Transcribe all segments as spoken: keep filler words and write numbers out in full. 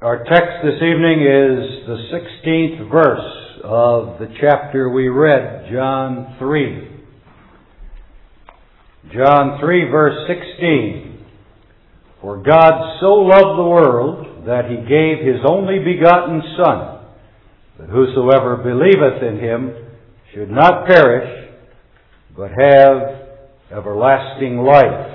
Our text this evening is the sixteenth verse of the chapter we read, John three. John three, verse sixteen. For God so loved the world that He gave His only begotten Son, that whosoever believeth in Him should not perish, but have everlasting life.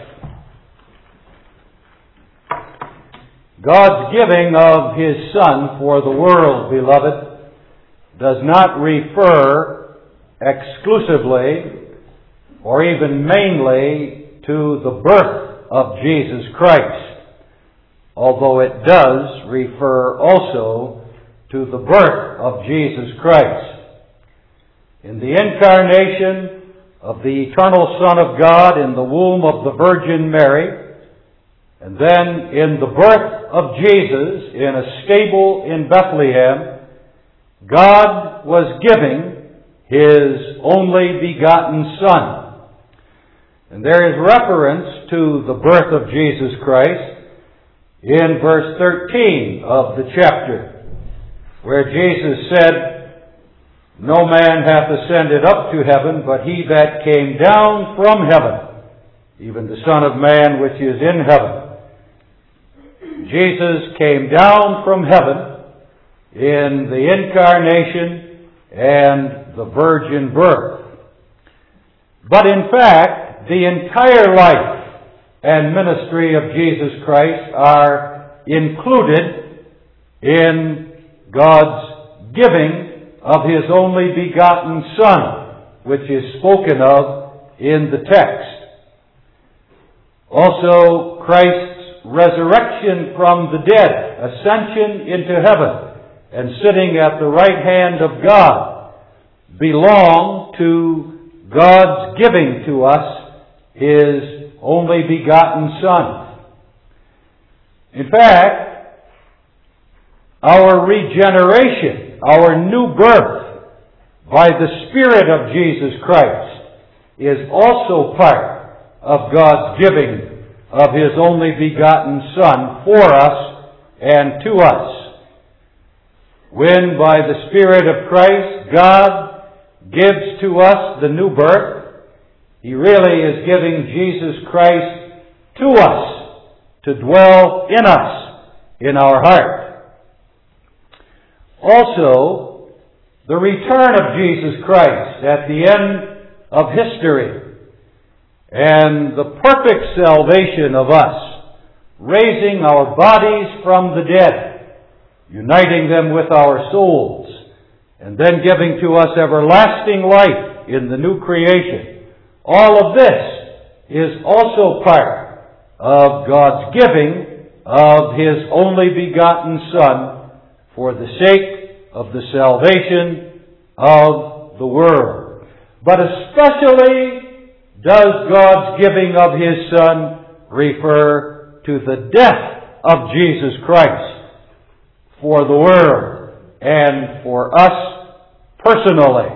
God's giving of His Son for the world, beloved, does not refer exclusively or even mainly to the birth of Jesus Christ, although it does refer also to the birth of Jesus Christ. In the incarnation of the eternal Son of God in the womb of the Virgin Mary, and then in the birth of Jesus in a stable in Bethlehem, God was giving His only begotten Son. And there is reference to the birth of Jesus Christ in verse thirteen of the chapter, where Jesus said, "No man hath ascended up to heaven, but He that came down from heaven, even the Son of Man which is in heaven." Jesus came down from heaven in the incarnation and the virgin birth. But in fact, the entire life and ministry of Jesus Christ are included in God's giving of His only begotten Son, which is spoken of in the text. Also, Christ's resurrection from the dead, ascension into heaven, and sitting at the right hand of God belong to God's giving to us His only begotten Son. In fact, our regeneration, our new birth by the Spirit of Jesus Christ is also part of God's giving of His only begotten Son for us and to us. When by the Spirit of Christ God gives to us the new birth, He really is giving Jesus Christ to us to dwell in us, in our heart. Also, the return of Jesus Christ at the end of history and the perfect salvation of us, raising our bodies from the dead, uniting them with our souls, and then giving to us everlasting life in the new creation. All of this is also part of God's giving of His only begotten Son for the sake of the salvation of the world. But especially does God's giving of His Son refer to the death of Jesus Christ for the world and for us personally.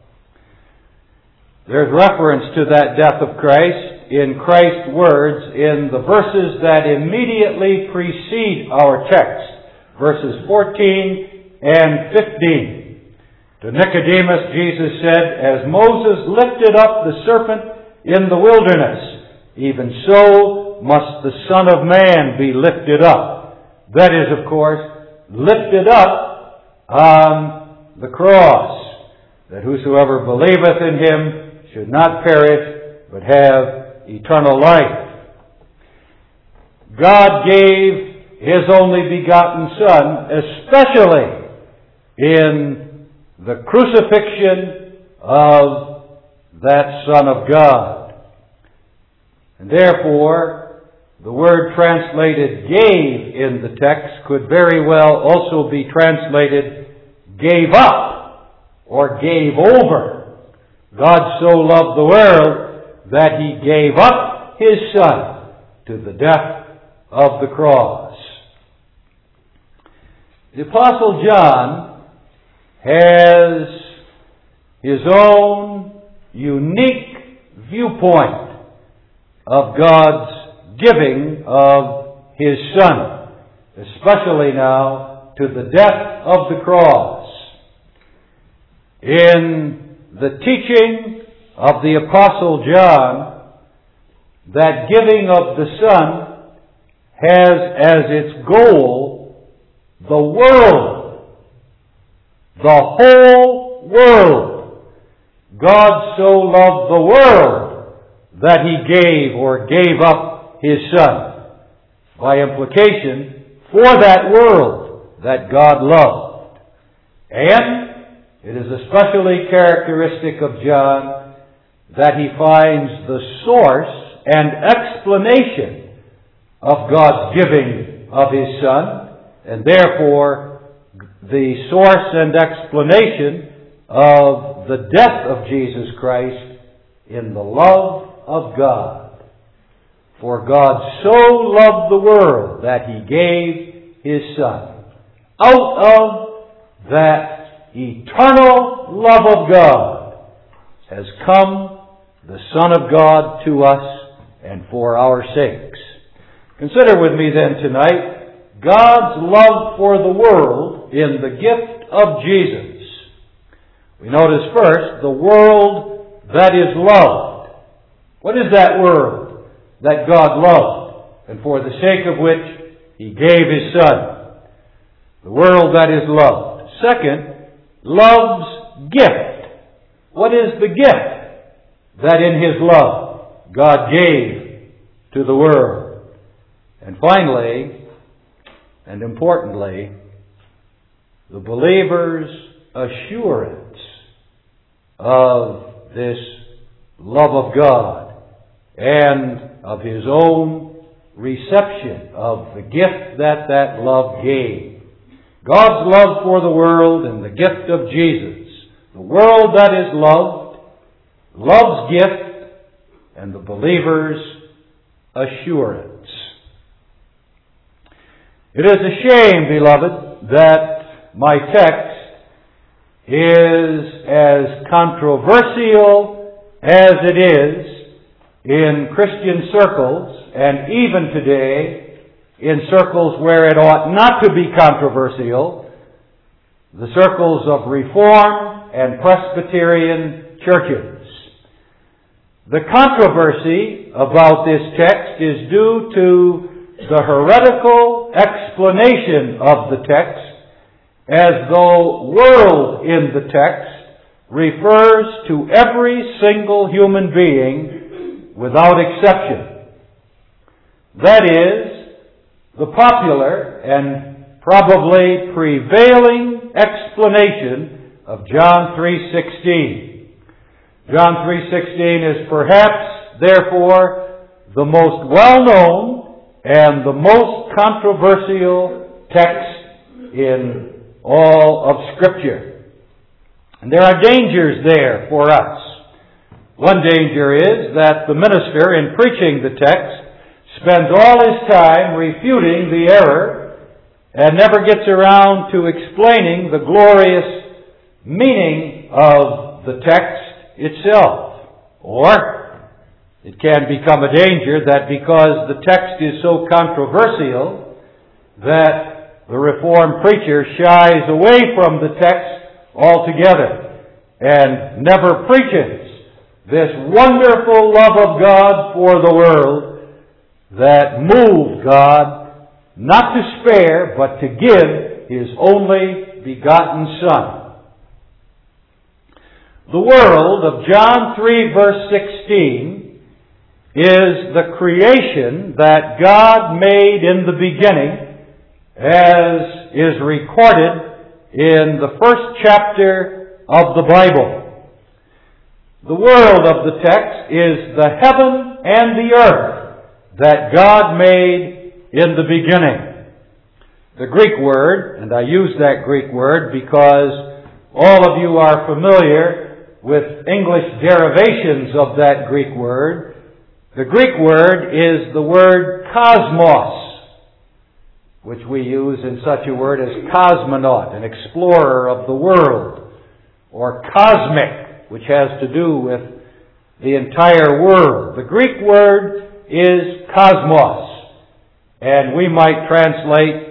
There's reference to that death of Christ in Christ's words in the verses that immediately precede our text, verses fourteen and fifteen. To Nicodemus, Jesus said, "As Moses lifted up the serpent in the wilderness, even so must the Son of Man be lifted up." That is, of course, lifted up on the cross, that whosoever believeth in Him should not perish, but have eternal life. God gave His only begotten Son, especially in the crucifixion of that Son of God. And therefore, the word translated gave in the text could very well also be translated gave up or gave over. God so loved the world that He gave up His Son to the death of the cross. The Apostle John has his own unique viewpoint of God's giving of His Son, especially now to the death of the cross. In the teaching of the Apostle John, that giving of the Son has as its goal the world, the whole world. God so loved the world that He gave or gave up His Son. By implication, for that world that God loved. And it is especially characteristic of John that he finds the source and explanation of God's giving of His Son, and therefore the source and explanation of the death of Jesus Christ in the love of God. For God so loved the world that He gave His Son. Out of that eternal love of God has come the Son of God to us and for our sakes. Consider with me then tonight God's love for the world in the gift of Jesus. We notice first the world that is loved. What is that world that God loved and for the sake of which He gave His Son? The world that is loved. Second, love's gift. What is the gift that in His love God gave to the world? And finally, and importantly, the believer's assurance of this love of God and of his own reception of the gift that that love gave. God's love for the world and the gift of Jesus. The world that is loved, love's gift, and the believer's assurance. It is a shame, beloved, that my text is as controversial as it is in Christian circles, and even today in circles where it ought not to be controversial, the circles of Reformed and Presbyterian churches. The controversy about this text is due to the heretical explanation of the text, as though world in the text refers to every single human being without exception. That is, the popular and probably prevailing explanation of John three sixteen. John three sixteen is perhaps, therefore, the most well-known and the most controversial text in all of Scripture. And there are dangers there for us. One danger is that the minister, in preaching the text, spends all his time refuting the error and never gets around to explaining the glorious meaning of the text itself. Or it can become a danger that because the text is so controversial that the Reformed preacher shies away from the text altogether and never preaches this wonderful love of God for the world that moved God not to spare, but to give His only begotten Son. The world of John three verse sixteen is the creation that God made in the beginning, as is recorded in the first chapter of the Bible. The world of the text is the heaven and the earth that God made in the beginning. The Greek word, and I use that Greek word because all of you are familiar with English derivations of that Greek word. The Greek word is the word cosmos, which we use in such a word as cosmonaut, an explorer of the world, or cosmic, which has to do with the entire world. The Greek word is cosmos, and we might translate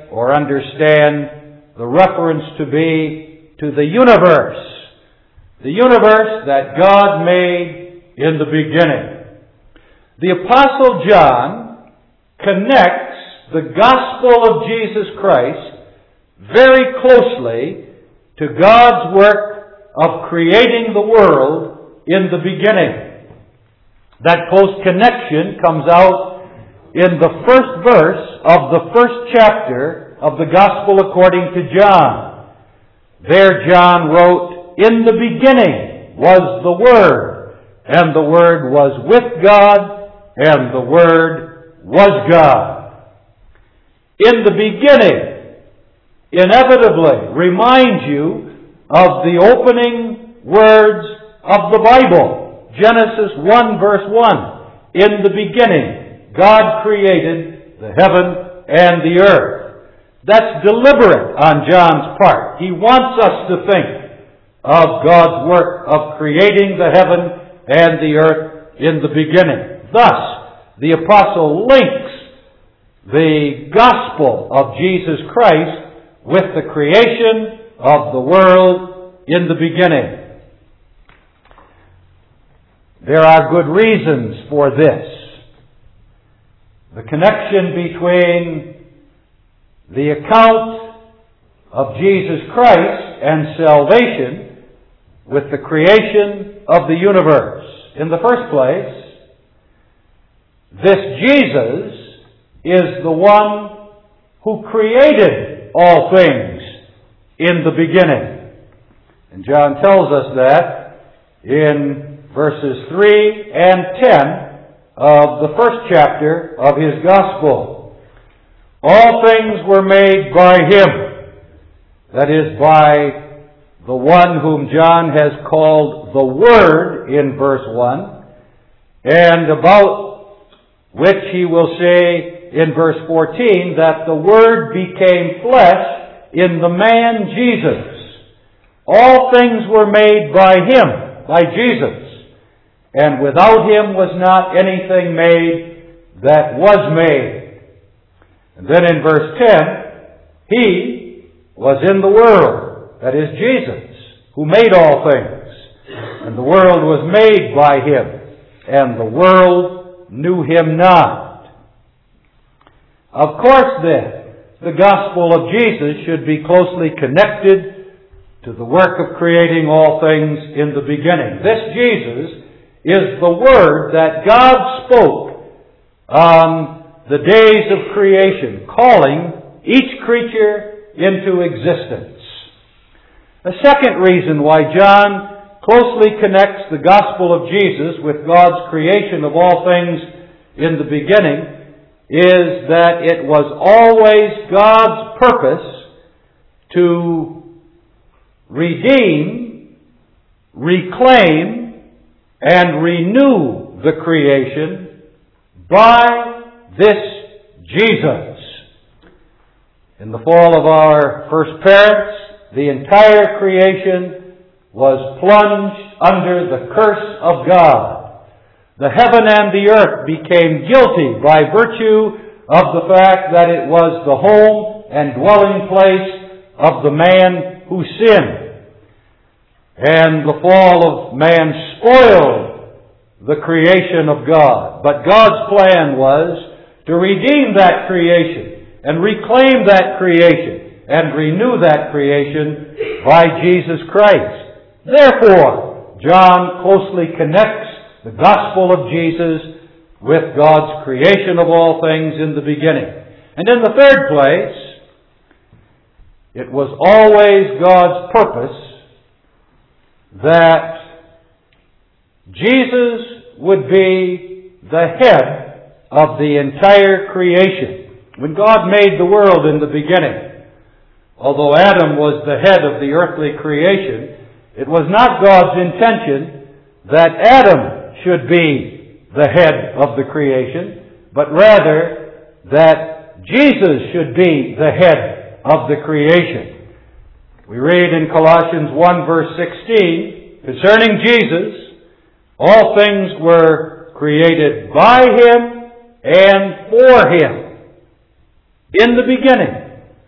or understand the reference to be to the universe. The universe that God made in the beginning. The Apostle John connects the gospel of Jesus Christ very closely to God's work of creating the world in the beginning. That close connection comes out in the first verse of the first chapter of the Gospel according to John. There John wrote, "In the beginning was the Word, and the Word was with God, and the Word was God." In the beginning inevitably reminds you of the opening words of the Bible. Genesis one verse one. In the beginning, God created the heaven and the earth. That's deliberate on John's part. He wants us to think of God's work of creating the heaven and the earth in the beginning. Thus, the apostle links the gospel of Jesus Christ with the creation of the world in the beginning. There are good reasons for this. The connection between the account of Jesus Christ and salvation with the creation of the universe. In the first place, this Jesus is the one who created all things in the beginning. And John tells us that in verses three and ten of the first chapter of his gospel. All things were made by him, that is, by the one whom John has called the Word in verse one, and about which he will say in verse fourteen that the Word became flesh in the man Jesus. All things were made by him, by Jesus. And without him was not anything made that was made. And then in verse ten, he was in the world, that is Jesus, who made all things. And the world was made by him, and the world knew him not. Of course then, the gospel of Jesus should be closely connected to the work of creating all things in the beginning. This Jesus is the Word that God spoke on the days of creation, calling each creature into existence. A second reason why John closely connects the gospel of Jesus with God's creation of all things in the beginning is that it was always God's purpose to redeem, reclaim, and renew the creation by this Jesus. In the fall of our first parents, the entire creation was plunged under the curse of God. The heaven and the earth became guilty by virtue of the fact that it was the home and dwelling place of the man who sinned. And the fall of man spoiled the creation of God. But God's plan was to redeem that creation and reclaim that creation and renew that creation by Jesus Christ. Therefore, John closely connects the gospel of Jesus with God's creation of all things in the beginning. And in the third place, it was always God's purpose that Jesus would be the head of the entire creation. When God made the world in the beginning, although Adam was the head of the earthly creation, it was not God's intention that Adam should be the head of the creation, but rather that Jesus should be the head of the creation. We read in Colossians one verse sixteen, concerning Jesus, all things were created by him and for him in the beginning.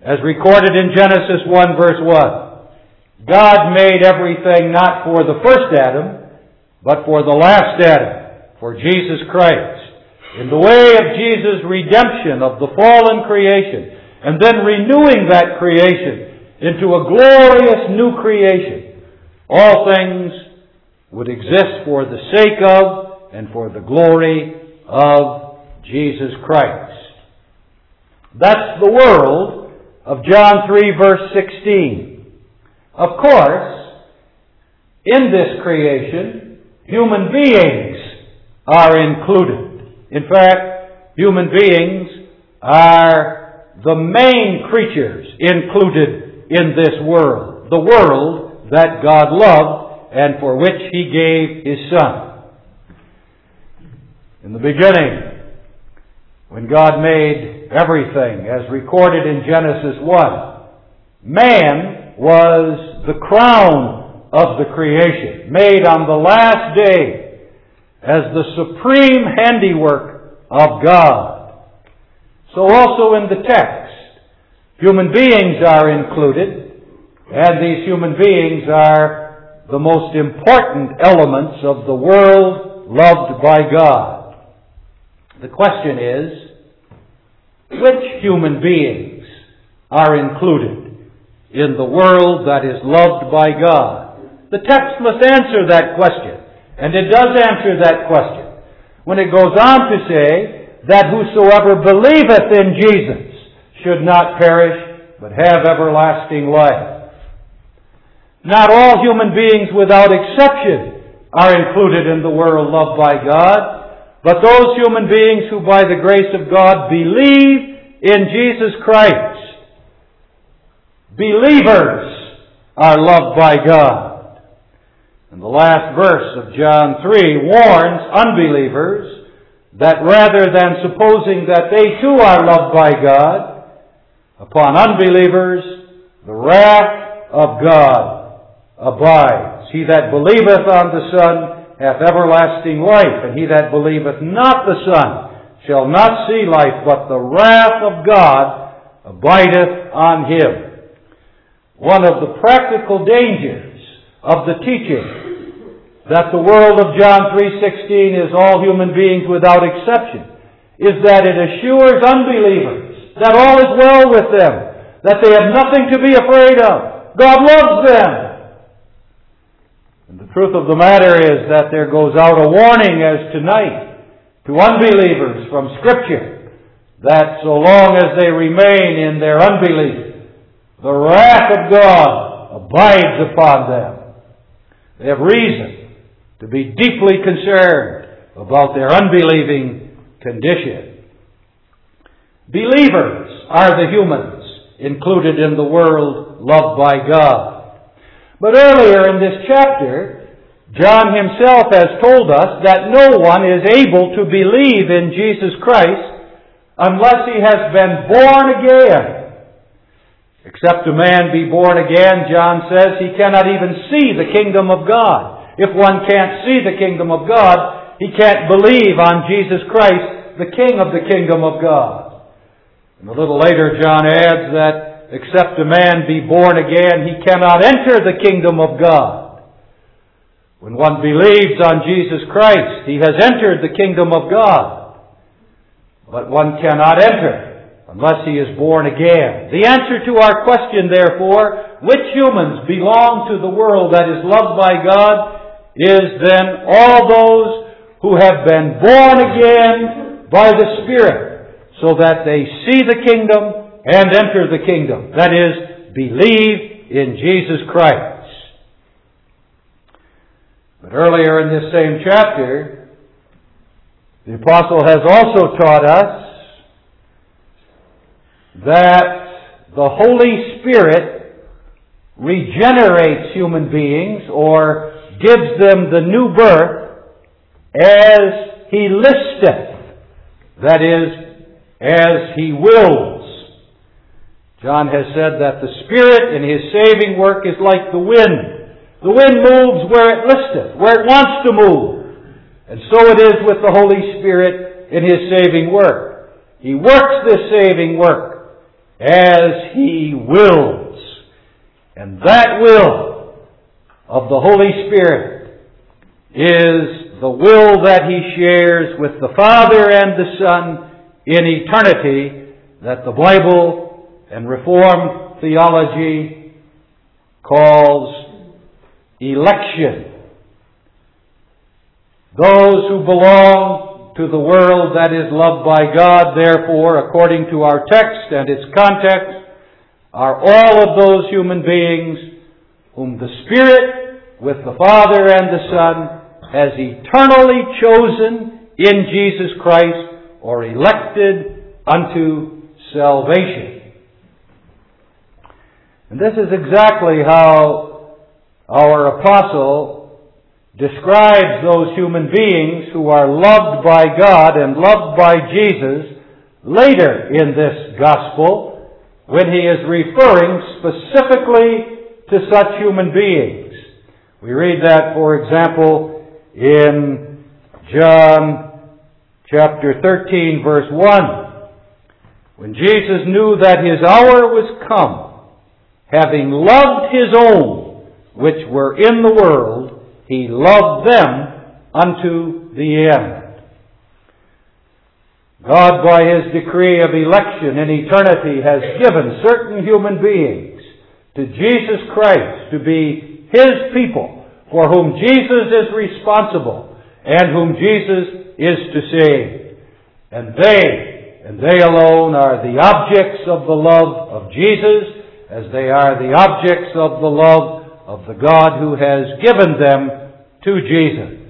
as recorded in Genesis one verse one. God made everything not for the first Adam, but for the last Adam, for Jesus Christ, in the way of Jesus' redemption of the fallen creation, and then renewing that creation into a glorious new creation. All things would exist for the sake of and for the glory of Jesus Christ. That's the world of John three verse sixteen. Of course, in this creation, human beings are included. In fact, human beings are the main creatures included in this world. The world that God loved and for which He gave His Son. In the beginning, when God made everything, as recorded in Genesis one, man was the crown of the creation, made on the last day as the supreme handiwork of God. So also in the text, human beings are included, and these human beings are the most important elements of the world loved by God. The question is, which human beings are included in the world that is loved by God? The text must answer that question, and it does answer that question when it goes on to say that whosoever believeth in Jesus should not perish, but have everlasting life. Not all human beings without exception are included in the world loved by God, but those human beings who by the grace of God believe in Jesus Christ. Believers are loved by God. And the last verse of John three warns unbelievers that rather than supposing that they too are loved by God, upon unbelievers the wrath of God abides. He that believeth on the Son hath everlasting life, and he that believeth not the Son shall not see life, but the wrath of God abideth on him. One of the practical dangers of the teaching that the world of John three sixteen is all human beings without exception is that it assures unbelievers that all is well with them, that they have nothing to be afraid of. God loves them. And the truth of the matter is that there goes out a warning as tonight to unbelievers from Scripture that so long as they remain in their unbelief, the wrath of God abides upon them. They have reason to be deeply concerned about their unbelieving condition. Believers are the humans included in the world loved by God. But earlier in this chapter, John himself has told us that no one is able to believe in Jesus Christ unless he has been born again. Except a man be born again, John says, he cannot even see the kingdom of God. If one can't see the kingdom of God, he can't believe on Jesus Christ, the King of the kingdom of God. And a little later, John adds that except a man be born again, he cannot enter the kingdom of God. When one believes on Jesus Christ, he has entered the kingdom of God. But one cannot enter unless he is born again. The answer to our question, therefore, which humans belong to the world that is loved by God, is then all those who have been born again by the Spirit, so that they see the kingdom and enter the kingdom. That is, believe in Jesus Christ. But earlier in this same chapter, the apostle has also taught us that the Holy Spirit regenerates human beings or gives them the new birth as He listeth. That is, as He wills. John has said that the Spirit in His saving work is like the wind. The wind moves where it listeth, where it wants to move. And so it is with the Holy Spirit in His saving work. He works this saving work as He wills. And that will of the Holy Spirit is the will that He shares with the Father and the Son in eternity, that the Bible and Reformed theology calls election. Those who belong to the world that is loved by God, therefore, according to our text and its context, are all of those human beings whom the Spirit, with the Father and the Son, has eternally chosen in Jesus Christ, or elected unto salvation. And this is exactly how our apostle describes those human beings who are loved by God and loved by Jesus later in this gospel, when he is referring specifically to such human beings. We read that, for example, in John chapter thirteen, verse one. When Jesus knew that His hour was come, having loved His own which were in the world, He loved them unto the end. God, by His decree of election in eternity, has given certain human beings to Jesus Christ to be His people, for whom Jesus is responsible and whom Jesus is to save. And they, and they alone, are the objects of the love of Jesus, as they are the objects of the love of the God who has given them to Jesus.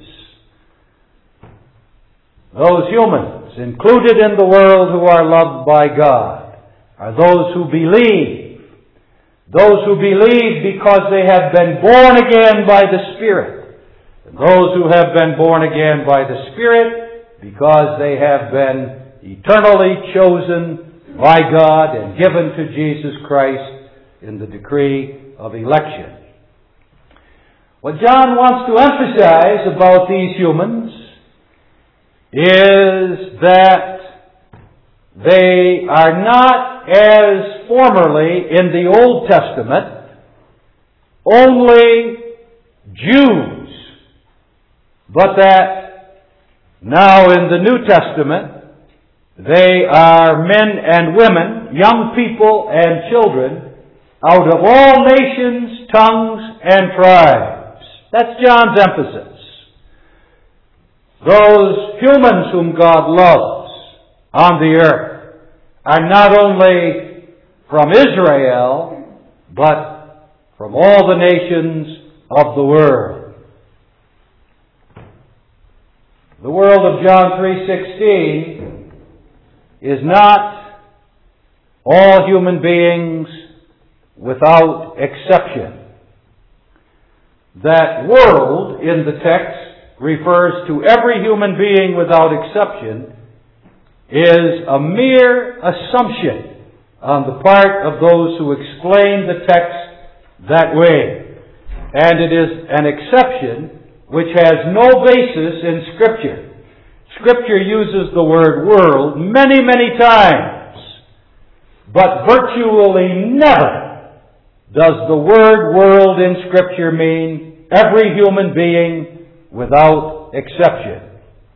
Those humans included in the world who are loved by God are those who believe. Those who believe because they have been born again by the Spirit. And those who have been born again by the Spirit because they have been eternally chosen by God and given to Jesus Christ in the decree of election. What John wants to emphasize about these humans is that they are not, as formerly in the Old Testament, only Jews, but that now in the New Testament they are men and women, young people and children, out of all nations, tongues, and tribes. That's John's emphasis. Those humans whom God loves on the earth are not only from Israel, but from all the nations of the world. The world of John three sixteen is not all human beings without exception. That world in the text refers to every human being without exception, is a mere assumption on the part of those who explain the text that way. And it is an exception which has no basis in Scripture. Scripture uses the word world many, many times, but virtually never does the word world in Scripture mean every human being without exception.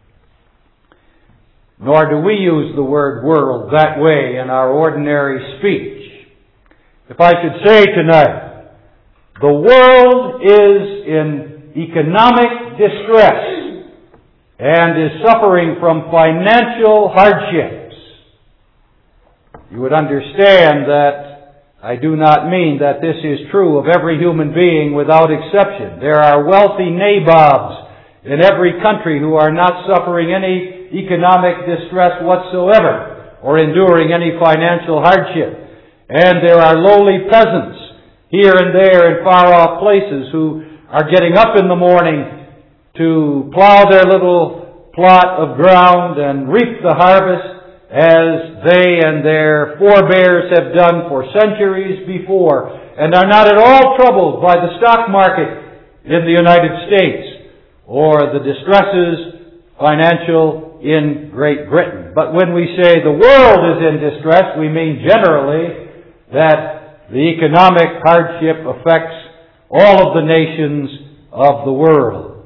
Nor do we use the word world that way in our ordinary speech. If I should say tonight, the world is in economic distress and is suffering from financial hardships, you would understand that I do not mean that this is true of every human being without exception. There are wealthy nabobs in every country who are not suffering any economic distress whatsoever or enduring any financial hardship. And there are lowly peasants here and there in far-off places who are getting up in the morning to plow their little plot of ground and reap the harvest as they and their forebears have done for centuries before, and are not at all troubled by the stock market in the United States or the distresses, financial in Great Britain. But when we say the world is in distress, we mean generally that the economic hardship affects all of the nations of the world.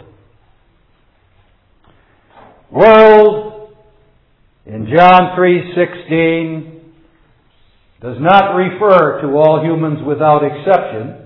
World, in John three sixteen, does not refer to all humans without exception.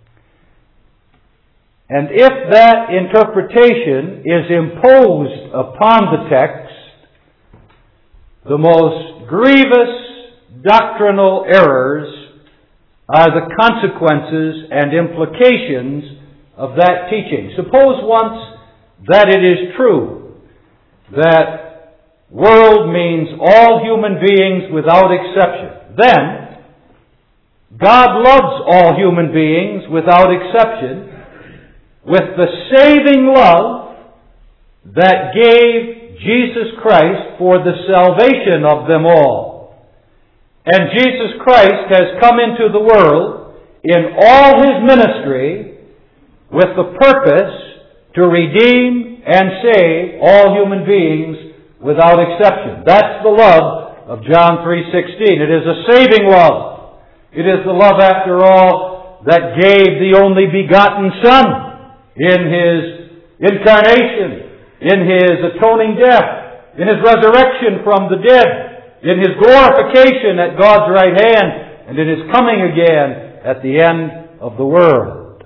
And if that interpretation is imposed upon the text, the most grievous doctrinal errors are the consequences and implications of that teaching. Suppose once that it is true that world means all human beings without exception. Then, God loves all human beings without exception with the saving love that gave Jesus Christ for the salvation of them all. And Jesus Christ has come into the world in all His ministry with the purpose to redeem and save all human beings without exception. That's the love of John three sixteen. It is a saving love. It is the love, after all, that gave the only begotten Son in His incarnation, in His atoning death, in His resurrection from the dead, in His glorification at God's right hand, and in His coming again at the end of the world.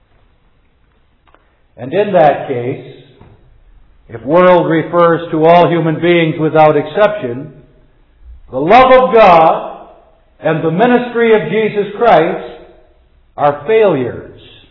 And in that case, if world refers to all human beings without exception, the love of God and the ministry of Jesus Christ are failures.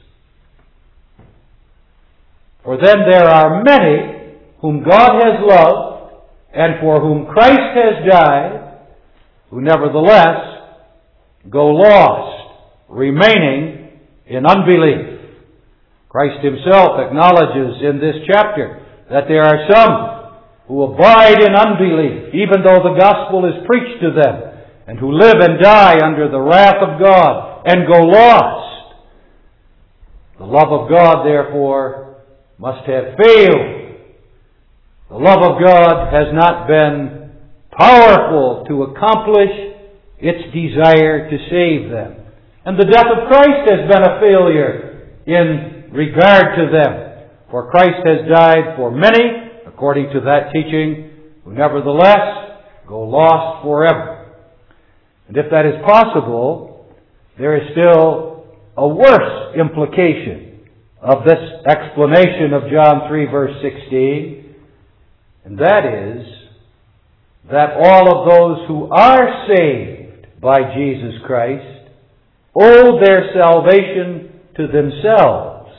For then there are many whom God has loved and for whom Christ has died, who nevertheless go lost, remaining in unbelief. Christ Himself acknowledges in this chapter that there are some who abide in unbelief, even though the gospel is preached to them, and who live and die under the wrath of God and go lost. The love of God, therefore, must have failed. The love of God has not been powerful to accomplish its desire to save them. And the death of Christ has been a failure in regard to them. For Christ has died for many, according to that teaching, who nevertheless go lost forever. And if that is possible, there is still a worse implication of this explanation of John three verse sixteen, and that is that all of those who are saved by Jesus Christ owe their salvation to themselves,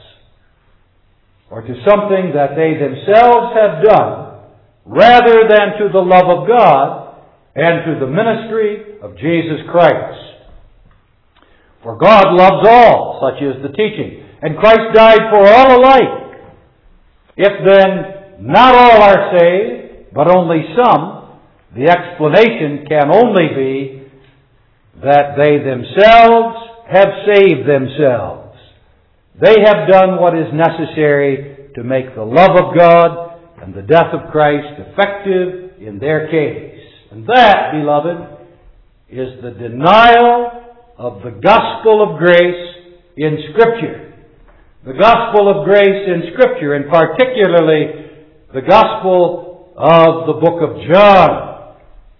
or to something that they themselves have done, rather than to the love of God and to the ministry of Jesus Christ. For God loves all, such is the teaching. And Christ died for all alike. If then not all are saved, but only some, the explanation can only be that they themselves have saved themselves. They have done what is necessary to make the love of God and the death of Christ effective in their case. And that, beloved, is the denial of the gospel of grace in Scripture. The gospel of grace in Scripture, and particularly the gospel of the book of John,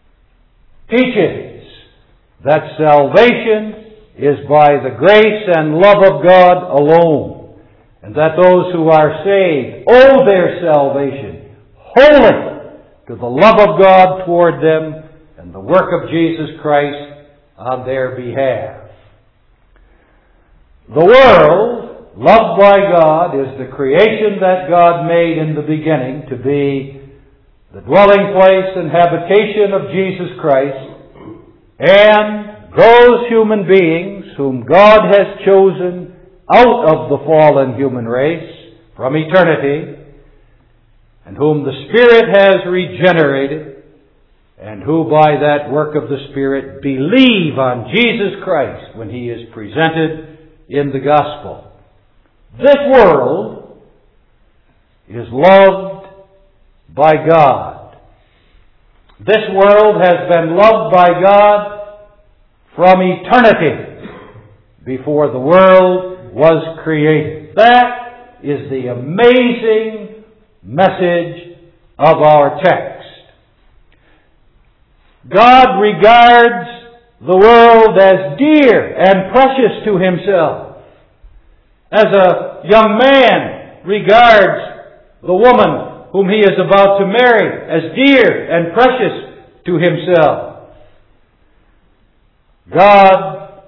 teaches that salvation is by the grace and love of God alone, and that those who are saved owe their salvation wholly to the love of God toward them and the work of Jesus Christ on their behalf. The world, loved by God, is the creation that God made in the beginning to be the dwelling place and habitation of Jesus Christ, and those human beings whom God has chosen out of the fallen human race from eternity, and whom the Spirit has regenerated, and who by that work of the Spirit believe on Jesus Christ when He is presented in the gospel. This world is loved by God, This world has been loved by God from eternity, before the world was created. That is the amazing message of our text. God regards the world as dear and precious to Himself, as a young man regards the woman whom he is about to marry as dear and precious to himself. God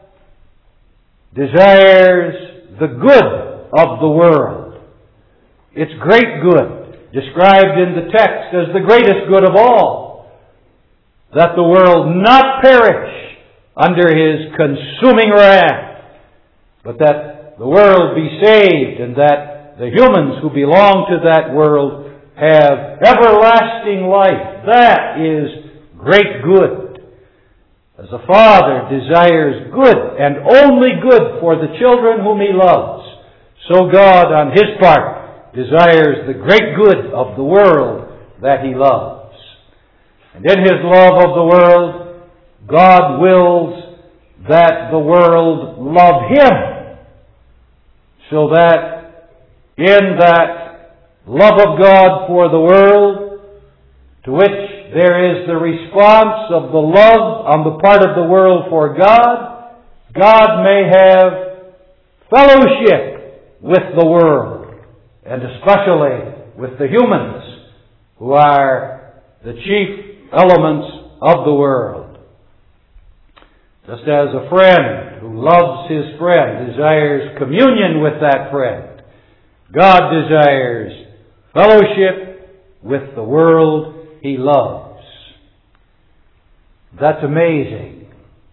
desires the good of the world, its great good, described in the text as the greatest good of all, that the world not perish under His consuming wrath, but that the world be saved, and that the humans who belong to that world have everlasting life. That is great good. As a father desires good and only good for the children whom He loves, so God on His part desires the great good of the world that He loves. And in His love of the world, God wills that the world love Him, so that in that love of God for the world, to which there is the response of the love on the part of the world for God, God may have fellowship with the world, and especially with the humans, who are the chief elements of the world. Just as a friend who loves his friend desires communion with that friend, God desires fellowship with the world He loves. That's amazing.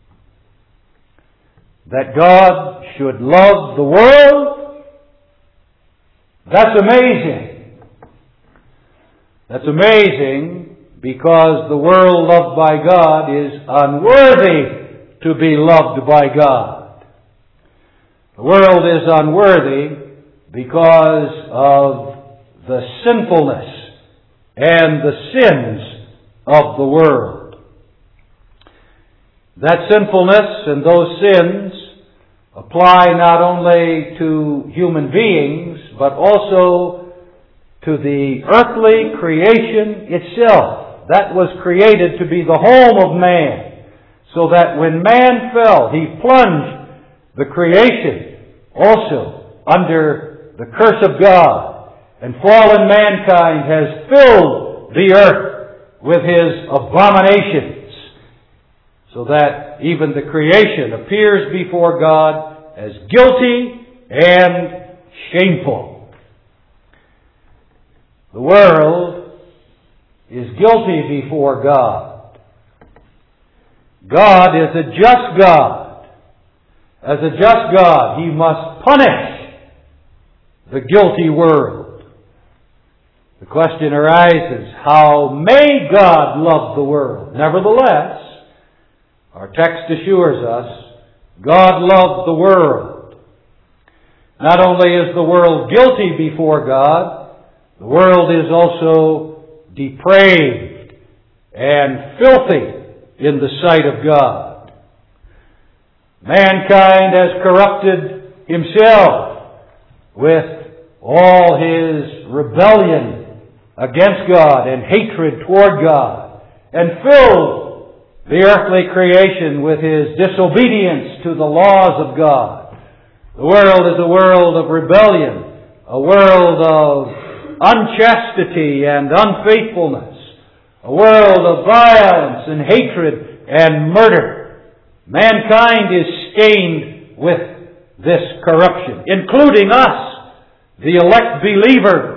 That God should love the world, that's amazing. That's amazing because the world loved by God is unworthy to be loved by God. The world is unworthy because of the sinfulness and the sins of the world. That sinfulness and those sins apply not only to human beings, but also to the earthly creation itself. That was created to be the home of man, so that when man fell, he plunged the creation also under the curse of God. And fallen mankind has filled the earth with his abominations, so that even the creation appears before God as guilty and shameful. The world is guilty before God. God is a just God. As a just God, He must punish the guilty world. The question arises, how may God love the world? Nevertheless, our text assures us, God loved the world. Not only is the world guilty before God, the world is also depraved and filthy in the sight of God. Mankind has corrupted himself with all his rebellion against God and hatred toward God, and filled the earthly creation with his disobedience to the laws of God. The world is a world of rebellion, a world of unchastity and unfaithfulness, a world of violence and hatred and murder. Mankind is stained with this corruption, including us, the elect believers.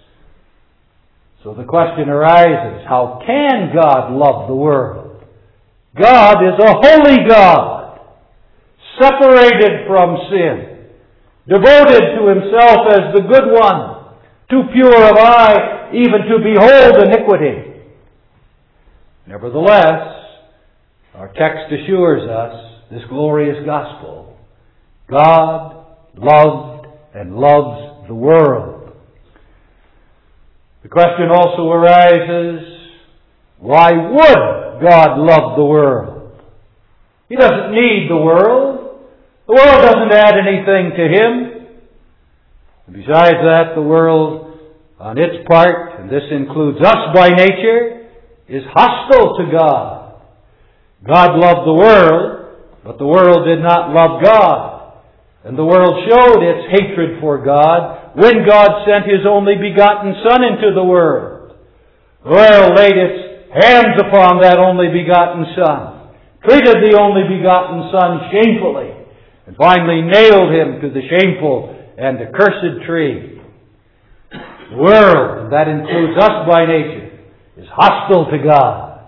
So the question arises, how can God love the world? God is a holy God, separated from sin, devoted to Himself as the good one, too pure of eye even to behold iniquity. Nevertheless, our text assures us this glorious gospel. God loved and loves the world. The question also arises, Why would God love the world? He doesn't need the world. The world doesn't add anything to Him. Besides that, the world, on its part, and this includes us by nature, is hostile to God. God loved the world, but the world did not love God. And the world showed its hatred for God when God sent His only begotten Son into the world. The world laid its hands upon that only begotten Son, treated the only begotten Son shamefully, and finally nailed Him to the shameful and accursed tree. The world, and that includes us by nature, is hostile to God.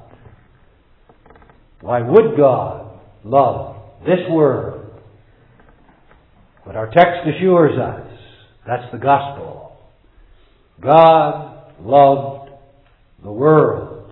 Why would God love this world? But our text assures us that's the gospel. God loved the world.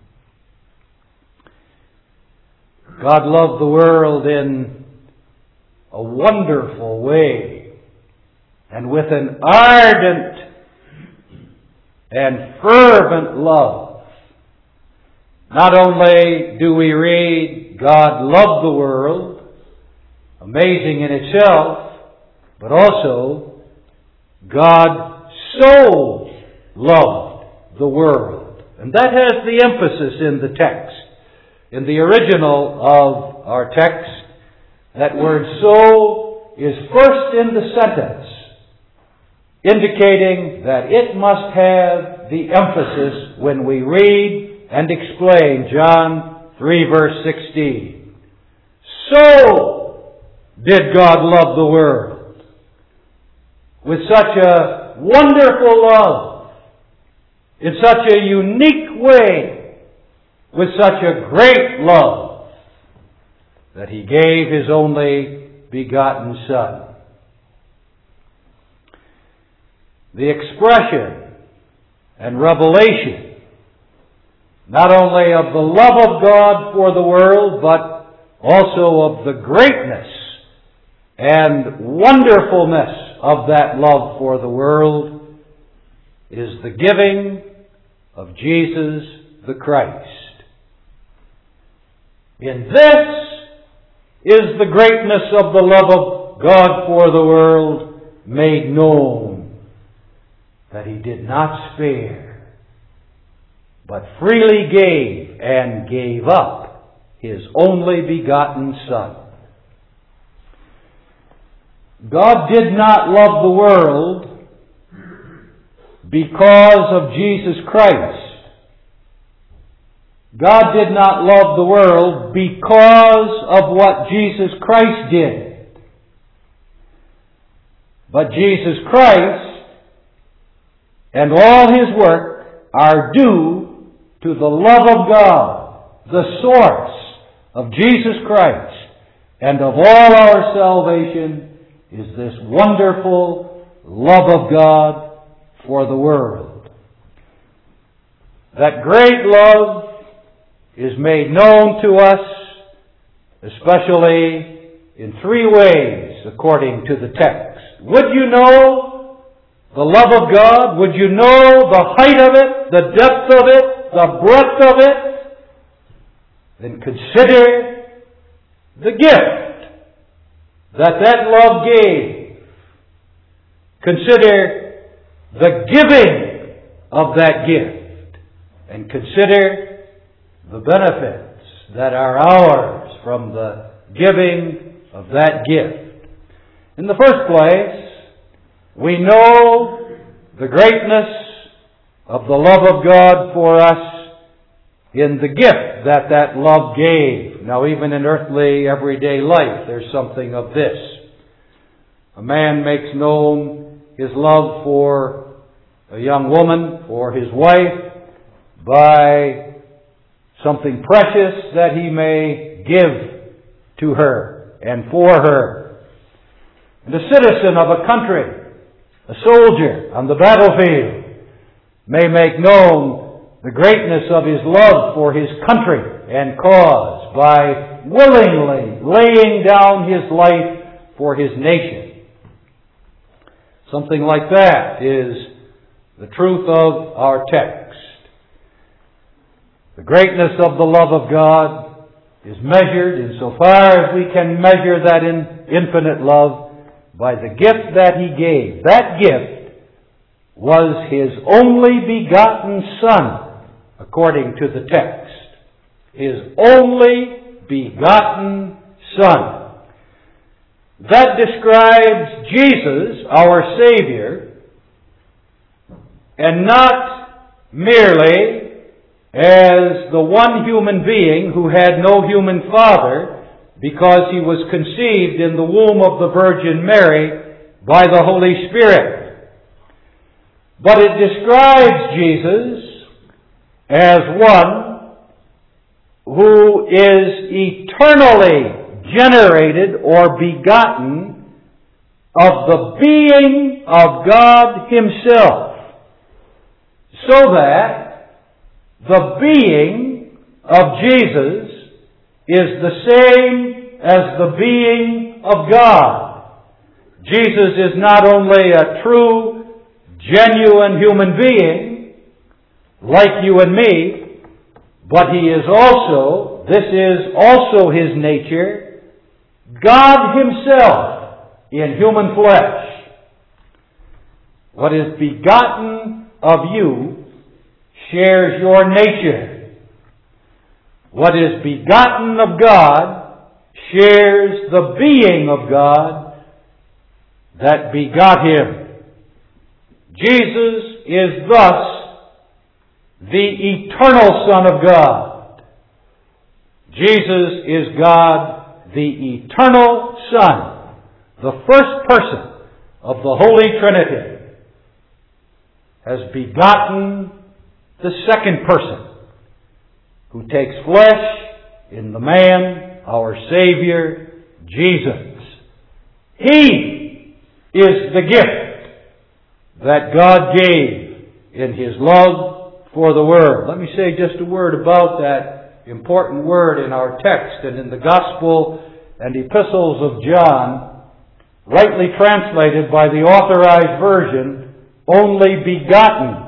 God loved the world in a wonderful way, and with an ardent and fervent love. Not only do we read God loved the world, amazing in itself, but also God so loved the world. And that has the emphasis in the text. In the original of our text, that word so is first in the sentence, indicating that it must have the emphasis when we read and explain John three verse sixteen. So did God love the world, with such a wonderful love, in such a unique way, with such a great love, that He gave His only begotten Son. The expression and revelation, not only of the love of God for the world, but also of the greatness and wonderfulness of that love for the world, is the giving of Jesus the Christ. In this is the greatness of the love of God for the world made known, that He did not spare, but freely gave and gave up His only begotten Son. God did not love the world because of Jesus Christ. God did not love the world because of what Jesus Christ did. But Jesus Christ and all His work are due to the love of God, the source of Jesus Christ, and of all our salvation is this wonderful love of God for the world. That great love is made known to us, especially in three ways, according to the text. Would you know the love of God? Would you know the height of it, the depth of it, the breadth of it? Then consider the gift that that love gave. Consider the giving of that gift. And consider the benefits that are ours from the giving of that gift. In the first place, we know the greatness of the love of God for us in the gift that that love gave. Now, even in earthly, everyday life, there's something of this. A man makes known his love for a young woman, for his wife, by something precious that he may give to her and for her. And a citizen of a country, a soldier on the battlefield, may make known the greatness of his love for his country and cause by willingly laying down his life for his nation. Something like that is the truth of our text. The greatness of the love of God is measured insofar as we can measure that in infinite love by the gift that He gave. That gift was His only begotten Son, according to the text. His only begotten Son. That describes Jesus, our Savior, and not merely as the one human being who had no human father because He was conceived in the womb of the Virgin Mary by the Holy Spirit. But it describes Jesus as one who is eternally generated or begotten of the being of God Himself, so that the being of Jesus is the same as the being of God. Jesus is not only a true, genuine human being, like you and me, but He is also, this is also His nature, God Himself in human flesh. What is begotten of you shares your nature. What is begotten of God shares the being of God that begot Him. Jesus is thus the eternal Son of God. Jesus is God, the eternal Son, the first person of the Holy Trinity, has begotten the second person who takes flesh in the man, our Savior, Jesus. He is the gift that God gave in His love for the world. Let me say just a word about that important word in our text and in the Gospel and Epistles of John, rightly translated by the Authorized Version, only begotten.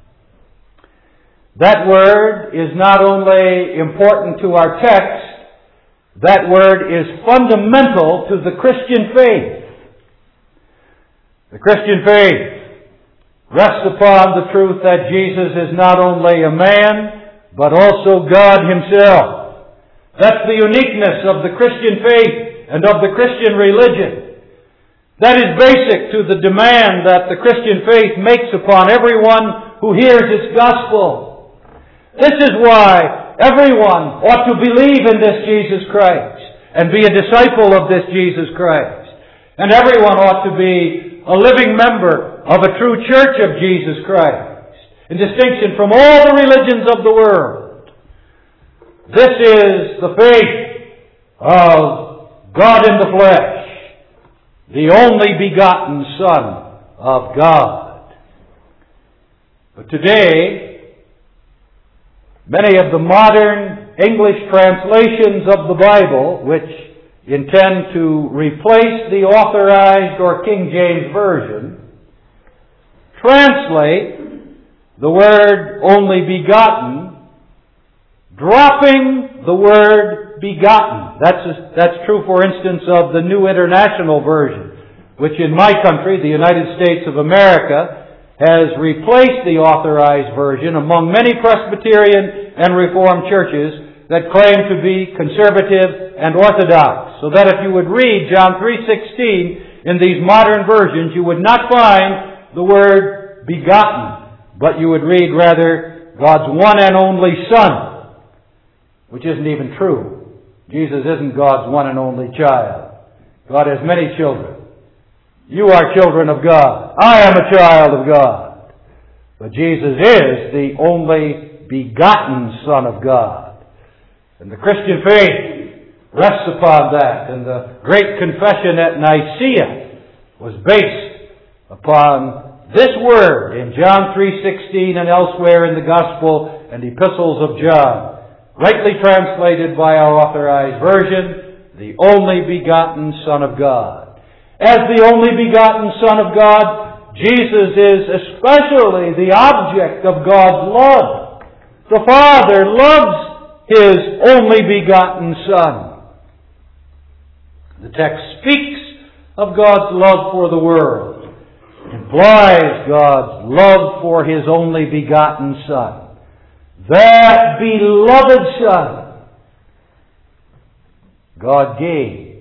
That word is not only important to our text, that word is fundamental to the Christian faith. The Christian faith rests upon the truth that Jesus is not only a man, but also God Himself. That's the uniqueness of the Christian faith and of the Christian religion. That is basic to the demand that the Christian faith makes upon everyone who hears its gospel. This is why everyone ought to believe in this Jesus Christ and be a disciple of this Jesus Christ. And everyone ought to be a living member of a true church of Jesus Christ, in distinction from all the religions of the world. This is the faith of God in the flesh, the only begotten Son of God. But today, many of the modern English translations of the Bible, which intend to replace the Authorized or King James Version, translate the word only begotten, dropping the word begotten. That's, that's true, for instance, of the New International Version, which in my country, the United States of America, has replaced the Authorized Version among many Presbyterian and Reformed churches that claim to be conservative and orthodox. So that if you would read John three sixteen in these modern versions, you would not find the word begotten, but you would read rather God's one and only Son, which isn't even true. Jesus isn't God's one and only child. God has many children. You are children of God. I am a child of God. But Jesus is the only begotten Son of God. And the Christian faith rests upon that. And the great confession at Nicaea was based upon this word in John three sixteen and elsewhere in the Gospel and Epistles of John, rightly translated by our Authorized Version, the only begotten Son of God. As the only begotten Son of God, Jesus is especially the object of God's love. The Father loves His only begotten Son. The text speaks of God's love for the world. It implies God's love for His only begotten Son. That beloved Son God gave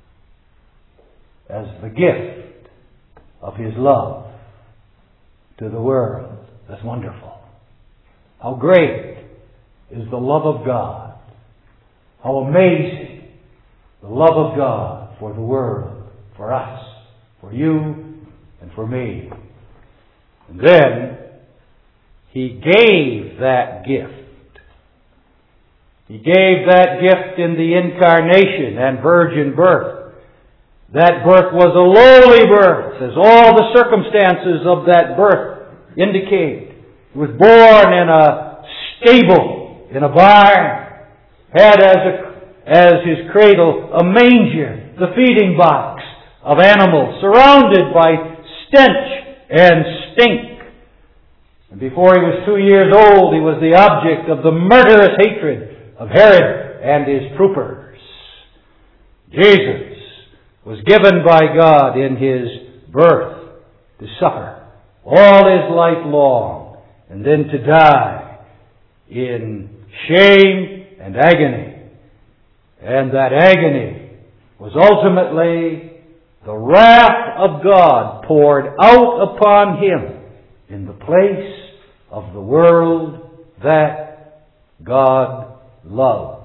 as the gift of His love to the world. That's wonderful. How great is the love of God. How amazing the love of God for the world, for us, for you, and for me. And then He gave that gift. He gave that gift in the incarnation and virgin birth. That birth was a lowly birth, as all the circumstances of that birth indicate. He was born in a stable, in a barn, had as, a, as his cradle a manger, the feeding box of animals, surrounded by stench and stink. And before he was two years old, he was the object of the murderous hatred of Herod and his troopers. Jesus was given by God in His birth to suffer all His life long, and then to die in shame and agony. And that agony was ultimately the wrath of God poured out upon Him in the place of the world that God loved.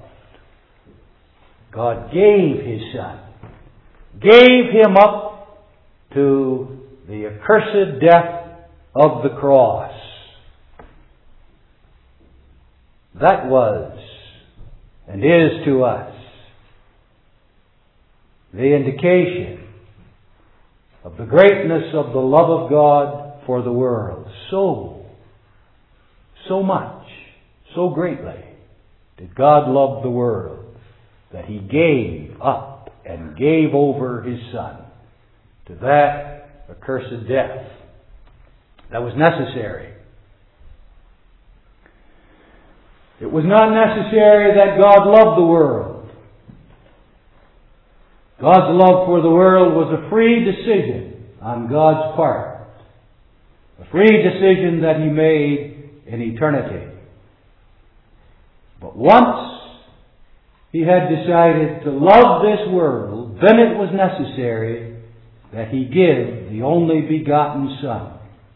God gave His Son, gave Him up to the accursed death of the cross. That was and is to us the indication of the greatness of the love of God for the world. So, so much, so greatly did God love the world that He gave up and gave over His Son to that accursed death that was necessary. It was not necessary that God loved the world. God's love for the world was a free decision on God's part. A free decision that He made in eternity. But once He had decided to love this world, then it was necessary that He give the only begotten Son.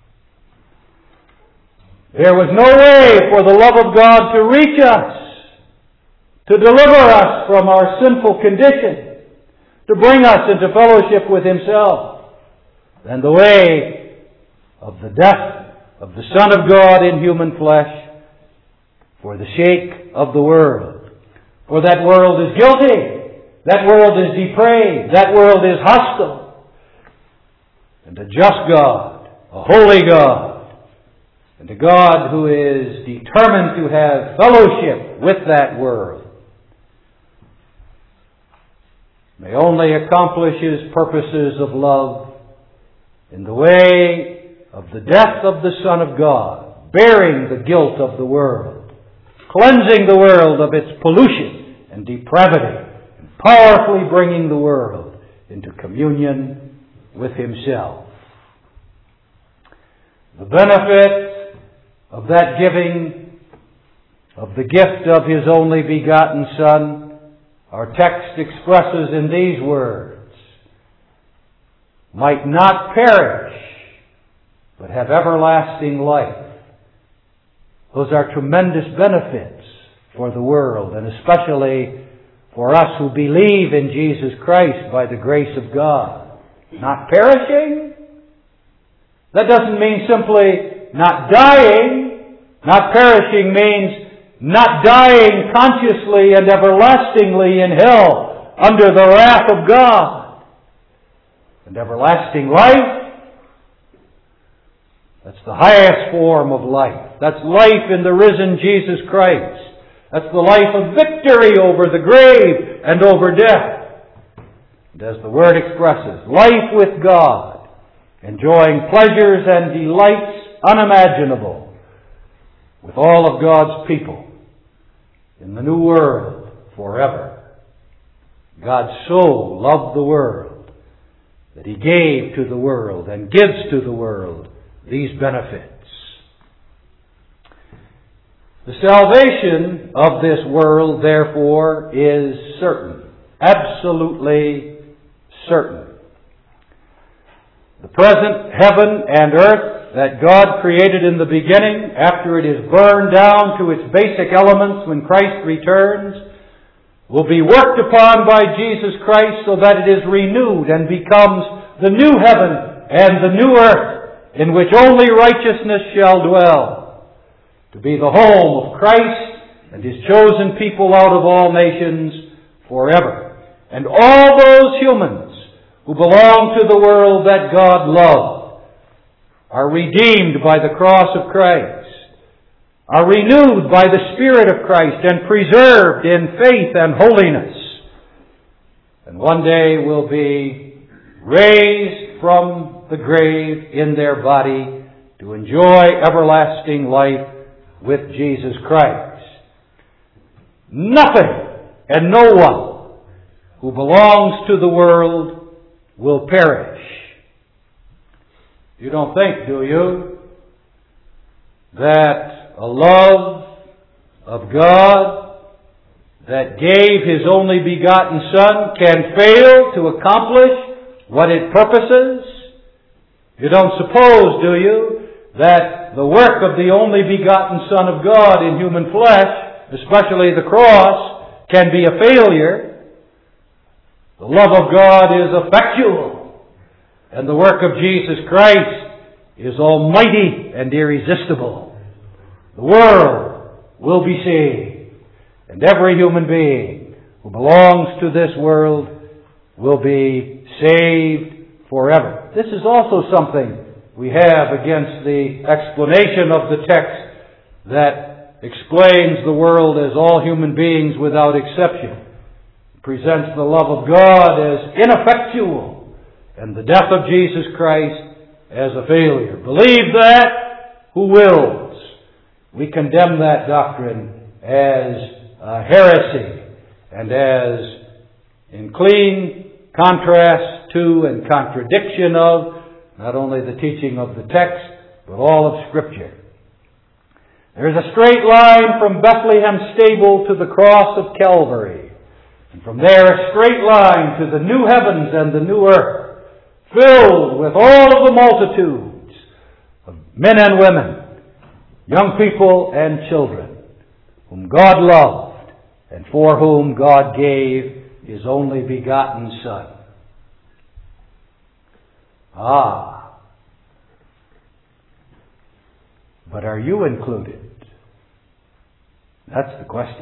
There was no way for the love of God to reach us, to deliver us from our sinful condition, to bring us into fellowship with Himself, than the way of the death of the Son of God in human flesh for the sake of the world. For that world is guilty, that world is depraved, that world is hostile. And a just God, a holy God, and a God who is determined to have fellowship with that world, may only accomplish His purposes of love in the way of the death of the Son of God, bearing the guilt of the world, cleansing the world of its pollution and depravity, and powerfully bringing the world into communion with Himself. The benefit of that giving of the gift of His only begotten Son, our text expresses in these words, might not perish, but have everlasting life. Those are tremendous benefits for the world, and especially for us who believe in Jesus Christ by the grace of God. Not perishing? That doesn't mean simply not dying. Not perishing means not dying consciously and everlastingly in hell under the wrath of God. And everlasting life, that's the highest form of life. That's life in the risen Jesus Christ. That's the life of victory over the grave and over death. And as the Word expresses, life with God, enjoying pleasures and delights unimaginable with all of God's people in the new world forever. God so loved the world that He gave to the world and gives to the world these benefits. The salvation of this world, therefore, is certain. Absolutely certain. The present heaven and earth that God created in the beginning, after it is burned down to its basic elements when Christ returns, will be worked upon by Jesus Christ so that it is renewed and becomes the new heaven and the new earth in which only righteousness shall dwell, to be the home of Christ and His chosen people out of all nations forever. And all those humans who belong to the world that God loved are redeemed by the cross of Christ, are renewed by the Spirit of Christ, and preserved in faith and holiness, and one day will be raised from the grave in their body to enjoy everlasting life with Jesus Christ. Nothing and no one who belongs to the world will perish. You don't think, do you, that a love of God that gave His only begotten Son can fail to accomplish what it purposes? You don't suppose, do you, that the work of the only begotten Son of God in human flesh, especially the cross, can be a failure? The love of God is effectual, and the work of Jesus Christ is almighty and irresistible. The world will be saved, and every human being who belongs to this world will be saved forever. This is also something we have against the explanation of the text that explains the world as all human beings without exception. It presents the love of God as ineffectual and the death of Jesus Christ as a failure. Believe that who wills. We condemn that doctrine as a heresy and as in clean contrast to and contradiction of not only the teaching of the text, but all of Scripture. There is a straight line from Bethlehem stable to the cross of Calvary, and from there a straight line to the new heavens and the new earth, filled with all of the multitudes of men and women, young people and children, whom God loved and for whom God gave His only begotten Son. Ah, but are you included? That's the question.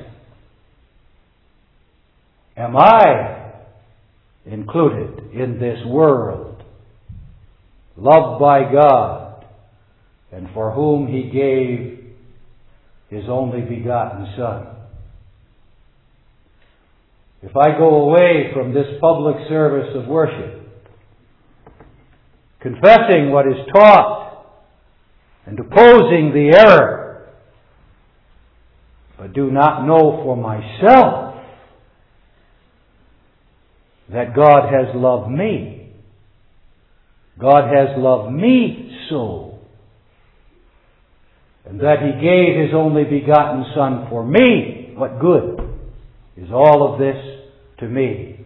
Am I included in this world, loved by God, and for whom He gave His only begotten Son? If I go away from this public service of worship, confessing what is taught and opposing the error, but do not know for myself that God has loved me. God has loved me so, and that He gave His only begotten Son for me. What good is all of this to me?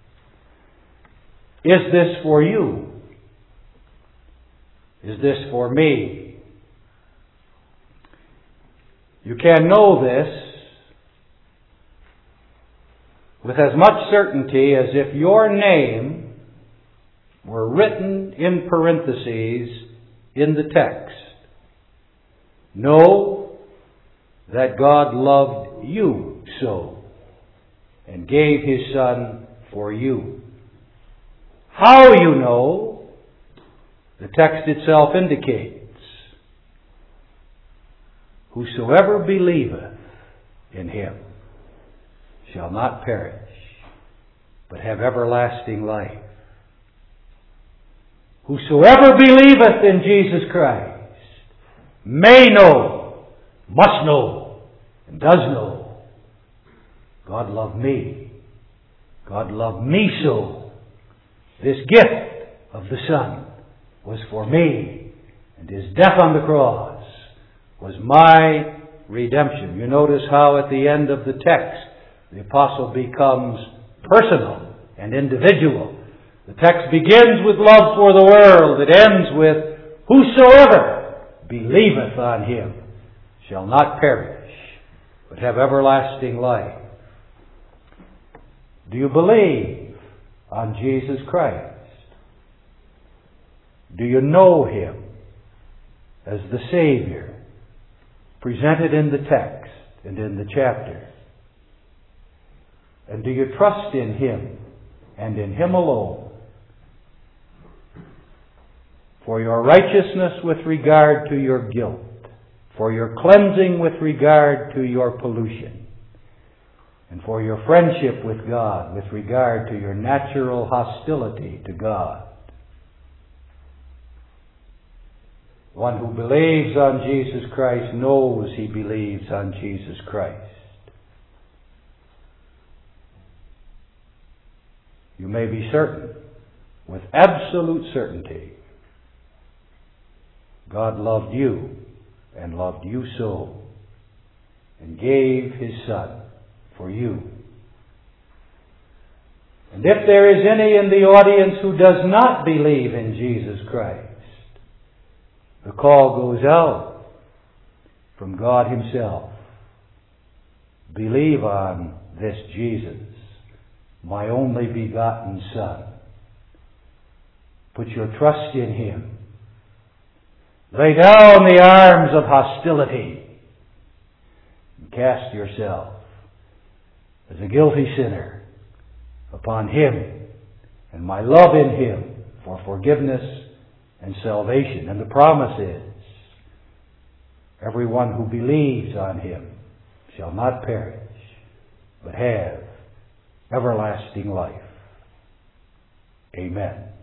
Is this for you? Is this for me? You can know this with as much certainty as if your name were written in parentheses in the text. Know that God loved you so and gave His Son for you. How you know, the text itself indicates. Whosoever believeth in Him shall not perish, but have everlasting life. Whosoever believeth in Jesus Christ may know must know and does know. God loved me. God loved me so. This gift of the Son was for me, and His death on the cross was my redemption. You notice how at the end of the text the apostle becomes personal and individual. The text begins with love for the world. It ends with, whosoever believeth on Him shall not perish, but have everlasting life. Do you believe on Jesus Christ? Do you know Him as the Savior presented in the text and in the chapter? And do you trust in Him and in Him alone for your righteousness with regard to your guilt, for your cleansing with regard to your pollution, and for your friendship with God with regard to your natural hostility to God? One who believes on Jesus Christ knows he believes on Jesus Christ. You may be certain, with absolute certainty, God loved you and loved you so, and gave His Son for you. And if there is any in the audience who does not believe in Jesus Christ, the call goes out from God Himself. Believe on this Jesus, my only begotten Son. Put your trust in Him. Lay down the arms of hostility and cast yourself as a guilty sinner upon Him and my love in Him for forgiveness and salvation. And the promise is, everyone who believes on Him shall not perish, but have everlasting life. Amen.